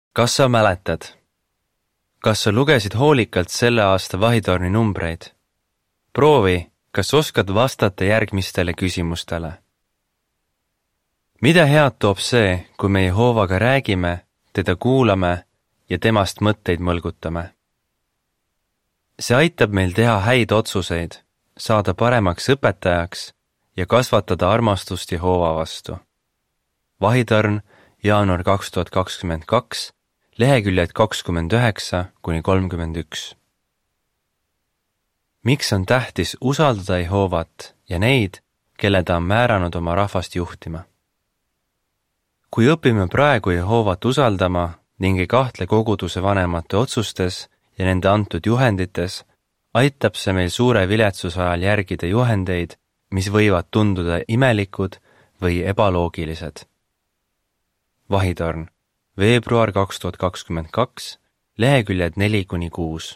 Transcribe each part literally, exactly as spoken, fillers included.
Kas sa mäletad? Kas sa lugesid hoolikalt selle aasta Vahitorni numbreid? Proovi, kas oskad vastata järgmistele küsimustele. Mida head toob see, kui me Jehovaga räägime, teda kuulame ja temast mõtteid mõlgutame? See aitab meil teha häid otsuseid, saada paremaks õpetajaks ja kasvatada armastust Jehova vastu. Vahitorn, jaanuar kaks tuhat kakskümmend kaks, leheküljed kakskümmend üheksa kuni kolmkümmend üks. Miks on tähtis usaldada Jehovat ja neid, kelle ta on määranud oma rahvast juhtima? Kui õpime praegu Jehovat usaldama ning ei kahtle koguduse vanemate otsustes ja nende antud juhendites, aitab see meil suure viletsuse ajal järgida juhendeid, mis võivad tunduda imelikud või ebaloogilised. Vahitorn, veebruar kaks tuhat kakskümmend kaks, leheküljed neli kuni kuus.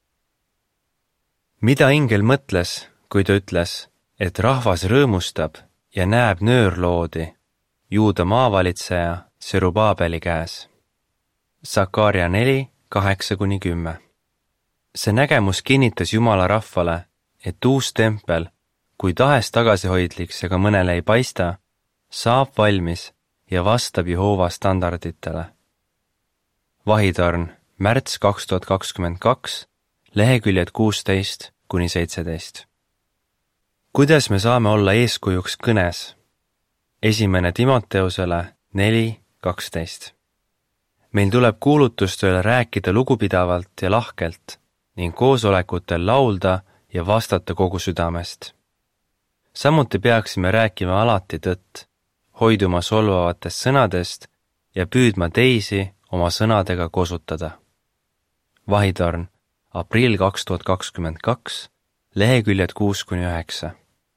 Mida ingel mõtles, kui ta ütles, et rahvas rõõmustab ja näeb nöörloodi Juuda maavalitseja Serubabeli käes? Sakaria neli, kaheksa kuni kümme. See nägemus kinnitas Jumala rahvale, et uus tempel, kui tahes tagasihoidliks ega mõnele ei paista, saab valmis ja vastab Jehova standarditele. Vahitorn, märts kaks tuhat kakskümmend kaks, leheküljed kuusteist kuni seitseteist. Kuidas me saame olla eeskujuks kõnes? Esimene Timoteusele neli kaksteist. Meil tuleb kuulutustööle rääkida lugupidavalt ja lahkelt ning koosolekutel laulda ja vastata kogu südamest. Samuti peaksime rääkima alati tõtt, hoiduma solvavatest sõnadest ja püüdma teisi oma sõnadega kosutada. Vahitorn, aprill kaks tuhat kakskümmend kaks, leheküljed kuus kuni üheksa.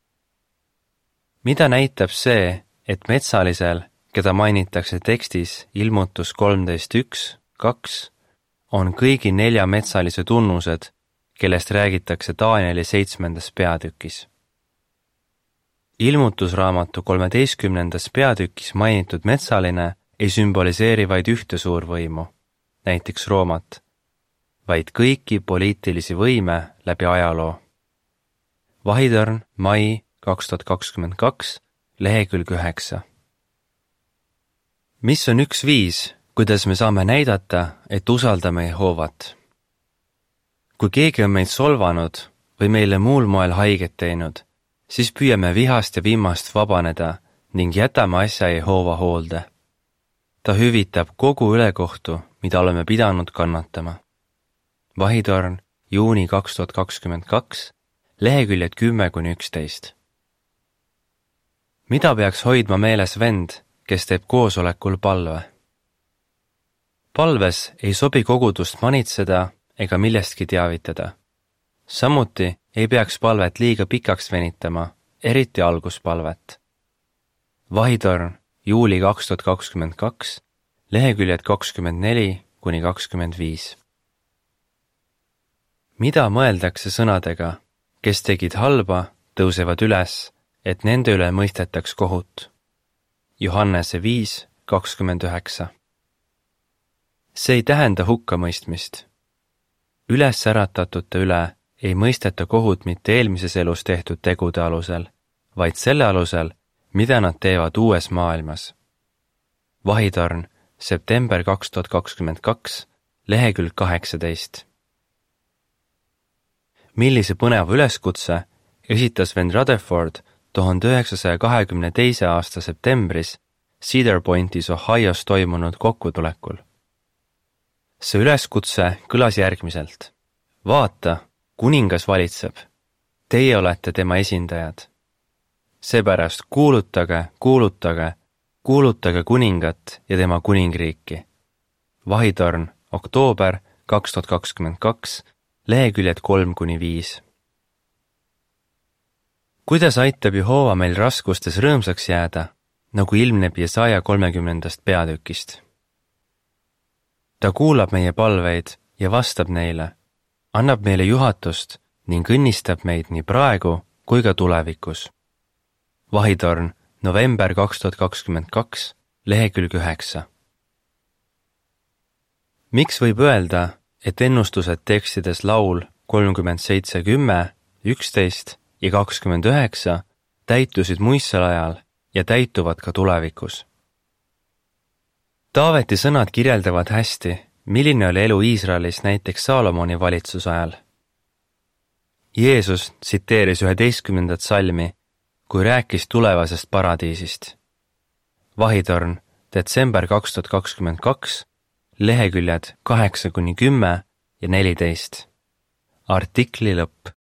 Mida näitab see, et metsalisel, keda mainitakse tekstis ilmutus kolmteist üks kaks, on kõigi nelja metsalise tunnused, kellest räägitakse Danieli seitsmendas peatükis. Ilmutusraamatu kolmeteistkümnendas peatükis mainitud metsaline ei sümboliseeri vaid ühte suurvõimu, näiteks Roomat, vaid kõiki poliitilisi võime läbi ajaloo. Vahitorn, mai kaks tuhat kakskümmend kaks, lehekülg üheksa. Mis on üks viis, kuidas me saame näidata, et usaldame Jehovat? Kui keegi on meid solvanud või meile muul moel haiget teinud, siis püüame vihast ja vimmast vabaneda ning jätame asja Jehova hoolde. Ta hüvitab kogu ülekohtu, mida oleme pidanud kannatama. Vahitorn, juuni kaks tuhat kakskümmend kaks, leheküljed kümme kuni üksteist. Mida peaks hoidma meeles vend, kes teeb koosolekul palve? Palves ei sobi kogudust manitseda ega millestki teavitada. Samuti ei peaks palvet liiga pikaks venitama, eriti alguspalvet. Vahitorn, juuli kaks tuhat kakskümmend kaks, leheküljed kakskümmend neli kuni kakskümmend viis. Mida mõeldakse sõnadega, kes tegid halba, tõusevad üles, et nende üle mõistetaks kohut? Johannese viis kakskümmend üheksa. See ei tähenda hukkamõistmist. Üles äratatute üle ei mõisteta kohut mitte eelmises elus tehtud tegude alusel, vaid selle alusel, mida nad teevad uues maailmas. Vahitorn, september kaks tuhat kakskümmend kaks, lehekülg kaheksateist. Millise põneva üleskutse esitas vend Rutherford tuhande üheksasaja kahekümne teise aasta septembris Cedar Pointis Ohios toimunud kokkutulekul. See üleskutse kõlas järgmiselt. Vaata, kuningas valitseb. Teie olete tema esindajad. Seepärast kuulutage, kuulutage, kuulutage kuningat ja tema kuningriiki. Vahitorn, oktoober kaks tuhat kakskümmend kaks, leheküljed kolm kuni viis. Kuidas aitab Jehova meil raskustes rõõmsaks jääda, nagu ilmneb Jesaja kolmekümnendast peatükist? Ta kuulab meie palveid ja vastab neile, annab meile juhatust ning õnnistab meid nii praegu kui ka tulevikus. Vahitorn, november kaks tuhat kakskümmend kaks, lehekülg üheksa. Miks võib öelda, et ennustused tekstides laul kolmkümmend seitse kümme, üksteist ja kakskümmend üheksa täitusid muistsel ajal ja täituvad ka tulevikus? Taaveti sõnad kirjeldavad hästi, milline oli elu Iisraelis näiteks Saalomoni valitsuse ajal. Jeesus tsiteeris üheteistkümnendat salmi, kui rääkis tulevasest paradiisist. Vahitorn, detsember kaks tuhat kakskümmend kaks, leheküljed kaheksa kuni kümme ja neliteist. Artikli lõpp.